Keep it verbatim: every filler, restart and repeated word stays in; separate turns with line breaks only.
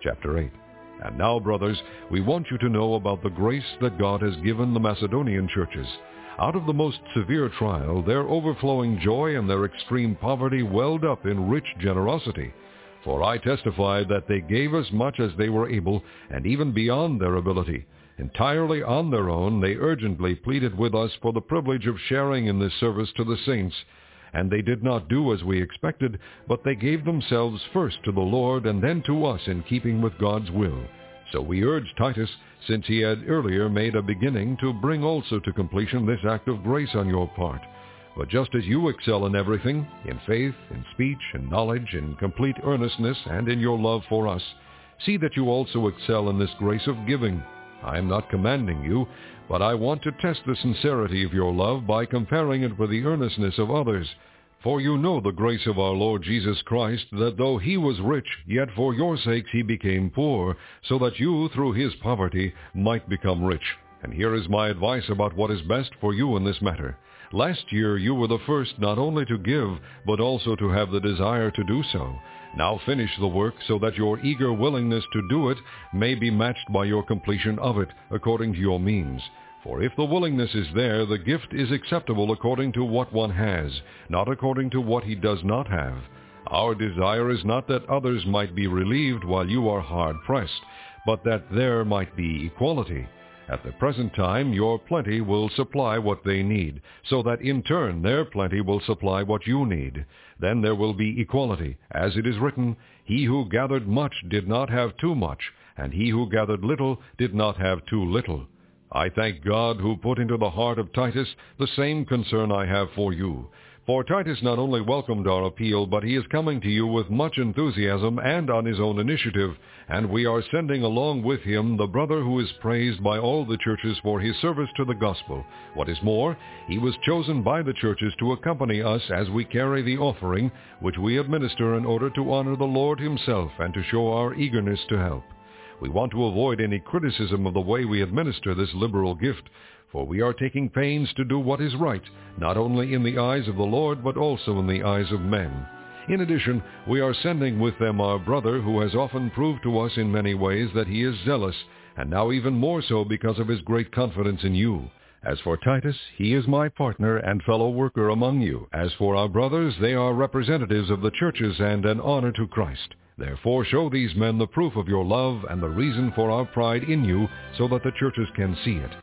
Chapter eight. And now, brothers, we want you to know about the grace that God has given the Macedonian churches. Out of the most severe trial, their overflowing joy and their extreme poverty welled up in rich generosity. For I testify that they gave as much as they were able, and even beyond their ability. Entirely on their own, they urgently pleaded with us for the privilege of sharing in this service to the saints. And they did not do as we expected, but they gave themselves first to the Lord and then to us in keeping with God's will. So we urge Titus, since he had earlier made a beginning, to bring also to completion this act of grace on your part. But just as you excel in everything, in faith, in speech, in knowledge, in complete earnestness, and in your love for us, see that you also excel in this grace of giving. I am not commanding you, but I want to test the sincerity of your love by comparing it with the earnestness of others. For you know the grace of our Lord Jesus Christ, that though he was rich, yet for your sakes he became poor, so that you, through his poverty, might become rich. And here is my advice about what is best for you in this matter. Last year you were the first not only to give, but also to have the desire to do so. Now finish the work, so that your eager willingness to do it may be matched by your completion of it, according to your means. For if the willingness is there, the gift is acceptable according to what one has, not according to what he does not have. Our desire is not that others might be relieved while you are hard-pressed, but that there might be equality. At the present time your plenty will supply what they need, so that in turn their plenty will supply what you need. Then there will be equality, as it is written, "He who gathered much did not have too much, and he who gathered little did not have too little." I thank God who put into the heart of Titus the same concern I have for you. For Titus not only welcomed our appeal, but he is coming to you with much enthusiasm and on his own initiative, and we are sending along with him the brother who is praised by all the churches for his service to the gospel. What is more, he was chosen by the churches to accompany us as we carry the offering, which we administer in order to honor the Lord himself and to show our eagerness to help. We want to avoid any criticism of the way we administer this liberal gift, for we are taking pains to do what is right, not only in the eyes of the Lord, but also in the eyes of men. In addition, we are sending with them our brother, who has often proved to us in many ways that he is zealous, and now even more so because of his great confidence in you. As for Titus, he is my partner and fellow worker among you. As for our brothers, they are representatives of the churches and an honor to Christ. Therefore show these men the proof of your love and the reason for our pride in you, so that the churches can see it.